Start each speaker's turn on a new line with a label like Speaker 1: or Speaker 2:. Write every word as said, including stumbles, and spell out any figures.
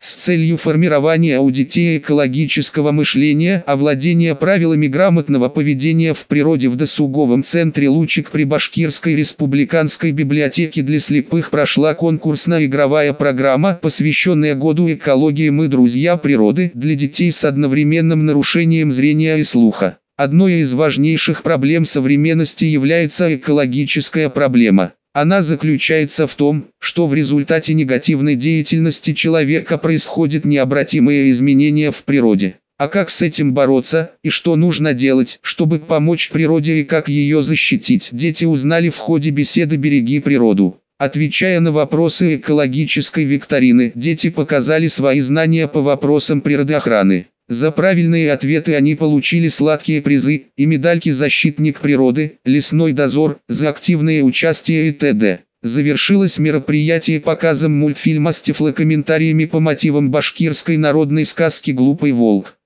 Speaker 1: с целью формирования у детей экологического мышления, овладения правилами грамотного поведения в природе в досуговом центре «Лучик» при Башкирской республиканской библиотеке для слепых прошла конкурсная игровая программа, посвященная году экологии «Мы друзья природы» для детей с одновременным нарушением зрения и слуха. Одной из важнейших проблем современности является экологическая проблема. Она заключается в том, что в результате негативной деятельности человека происходят необратимые изменения в природе. А как с этим бороться, и что нужно делать, чтобы помочь природе и как ее защитить, дети узнали в ходе беседы «Береги природу». Отвечая на вопросы экологической викторины, дети показали свои знания по вопросам природоохраны. За правильные ответы они получили сладкие призы и медальки «Защитник природы», «Лесной дозор», за активное участие и т.д. Завершилось мероприятие показом мультфильма с тифлокомментариями по мотивам башкирской народной сказки «Глупый волк».